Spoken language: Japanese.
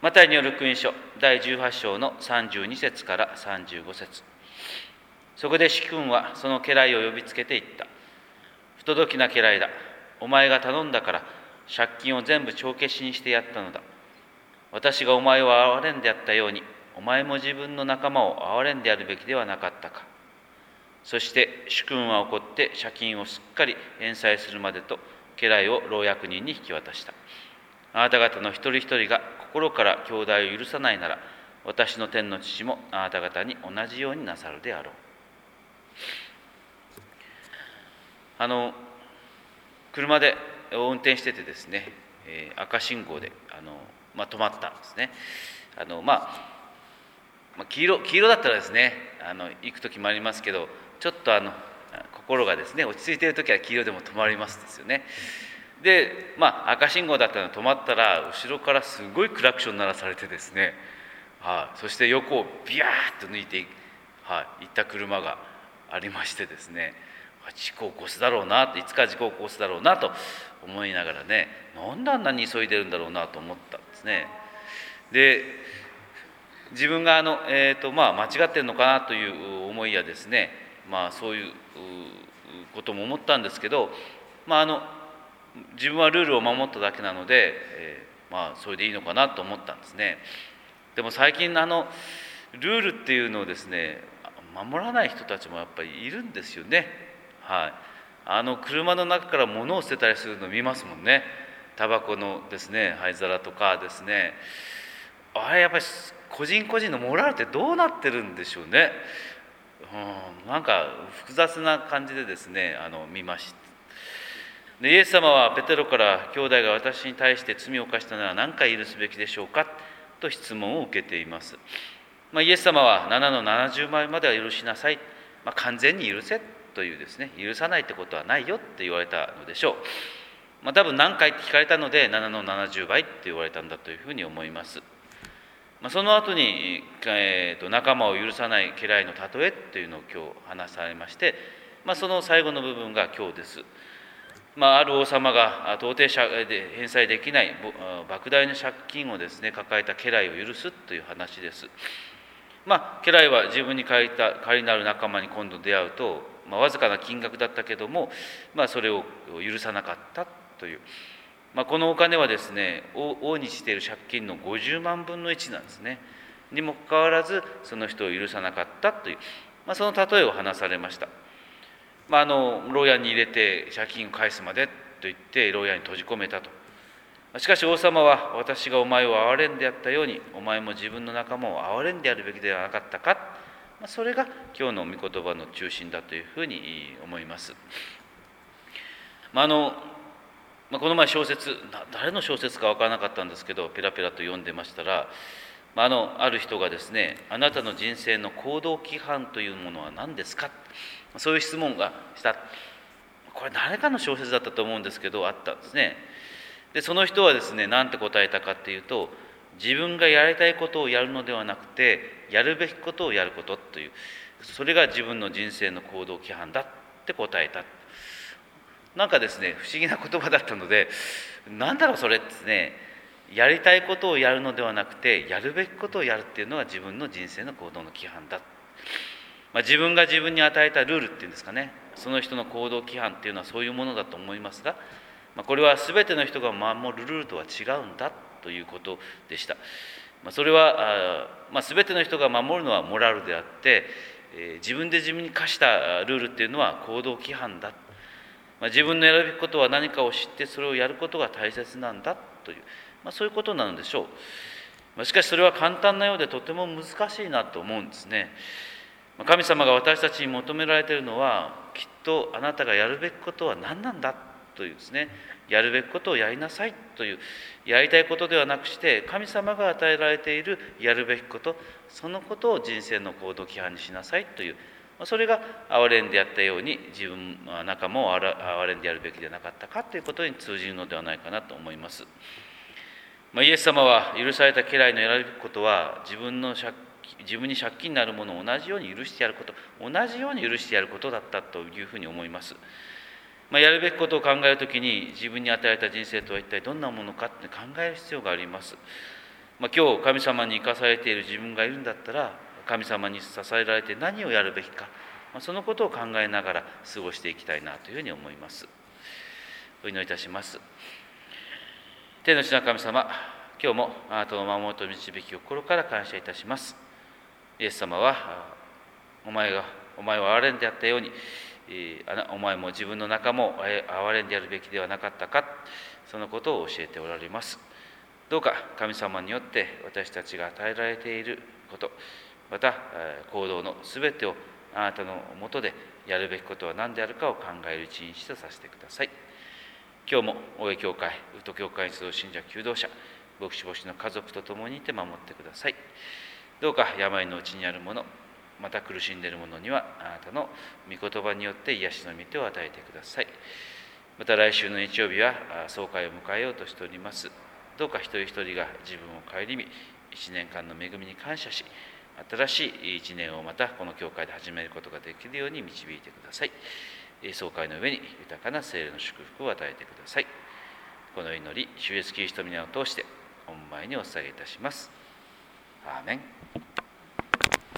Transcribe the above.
マタイによる福音書第18章の32節から35節。そこで主君はその家来を呼びつけて言った。不届きな家来だ。お前が頼んだから借金を全部帳消しにしてやったのだ。私がお前を憐れんでやったように、お前も自分の仲間を憐れんでやるべきではなかったか。そして主君は怒って借金をすっかり返済するまでと家来を牢役人に引き渡した。あなた方の一人一人が心から兄弟を許さないなら、私の天の父もあなた方に同じようになさるであろう。車で運転しててですね、赤信号で止まったんですね。黄色だったらですね、行く時もありますけど、ちょっと心がですね落ち着いている時は黄色でも止まりますですよね。で、赤信号だったので止まったら、後ろからすごいクラクション鳴らされてですね、そして横をビヤーッと抜いて行った車がありましてですね、事故を起こすだろうなと、いつか事故を起こすだろうなと思いながらね、なんであんなに急いでるんだろうなと思ったんですね。で、自分が間違ってるのかなという思いやですね、そういうことも思ったんですけど、自分はルールを守っただけなので、それでいいのかなと思ったんですね。でも最近ルールっていうのをですね守らない人たちもやっぱりいるんですよね。車の中から物を捨てたりするのを見ますもんね。タバコのですね灰皿とかですね、あれやっぱり個人個人のモラルってどうなってるんでしょうね。なんか複雑な感じでですね見ました。でイエス様はペテロから兄弟が私に対して罪を犯したなら何回許すべきでしょうかと質問を受けています。イエス様は7の70倍までは許しなさい、完全に許せというですね、許さないってことはないよって言われたのでしょう。多分何回って聞かれたので7の70倍って言われたんだというふうに思います。その後に、仲間を許さない家来の例えというのを今日話されまして、その最後の部分が今日です。ある王様が到底返済できない莫大な借金をですね抱えた家来を許すという話です。家来は自分に借りなる仲間に今度出会うと、わずかな金額だったけども、それを許さなかったという、このお金はですね王にしている借金の50万分の1なんですね。にもかかわらずその人を許さなかったという、その例えを話されました。牢屋に入れて借金を返すまでと言って牢屋に閉じ込めたと。しかし王様は、私がお前を憐れんでやったようにお前も自分の仲間を憐れんでやるべきではなかったか。それが今日の御言葉の中心だというふうに思います。この前小説、誰の小説か分からなかったんですけど、ペラペラと読んでましたら、ある人がですね、あなたの人生の行動規範というものは何ですか、そういう質問がした。これ誰かの小説だったと思うんですけど、あったんですね。でその人はですね何て答えたかっていうと、自分がやりたいことをやるのではなくてやるべきことをやることという、それが自分の人生の行動規範だって答えた。なんかですね不思議な言葉だったので、なんだろうそれですね、やりたいことをやるのではなくてやるべきことをやるっていうのが自分の人生の行動の規範だ。自分が自分に与えたルールっていうんですかね、その人の行動規範っていうのはそういうものだと思いますが、これは全ての人が守るルールとは違うんだということでした。それは全ての人が守るのはモラルであって、自分で自分に課したルールっていうのは行動規範だ。自分のやるべきことは何かを知ってそれをやることが大切なんだという、そういうことなのでしょう。しかしそれは簡単なようでとても難しいなと思うんですね。神様が私たちに求められているのは、きっとあなたがやるべきことは何なんだというですね、やるべきことをやりなさいという、やりたいことではなくして神様が与えられているやるべきこと、そのことを人生の行動規範にしなさいという、それが憐れんでやったように自分仲間を憐れんでやるべきでなかったかということに通じるのではないかなと思います。イエス様は許された家来のやるべきことは、自分に借金になるものを同じように許してやること、同じように許してやることだったというふうに思います。やるべきことを考えるときに、自分に与えた人生とは一体どんなものかって考える必要があります。 今日神様に生かされている自分がいるんだったら、神様に支えられて何をやるべきか、そのことを考えながら過ごしていきたいなというふうに思います。お祈りいたします。天の地の神様、今日もあなたの守りと導きを心から感謝いたします。イエス様はお前は憐れんであったように、お前も自分の仲間を憐れんでやるべきではなかったか、そのことを教えておられます。どうか神様によって私たちが与えられていること、また行動のすべてをあなたのもとでやるべきことは何であるかを考える一日とさせてください。今日も大江教会、宇都教会に集う信者求道者、牧師牧師の家族と共にいて守ってください。どうか病のうちにある者、また苦しんでいる者にはあなたの御言葉によって癒しの御手を与えてください。また来週の日曜日は総会を迎えようとしております。どうか一人一人が自分を顧み、1年間の恵みに感謝し、新しい1年をまたこの教会で始めることができるように導いてください。総会の上に豊かな聖霊の祝福を与えてください。この祈り、主イエスキリストの皆を通して御前にお捧げいたします。アーメン。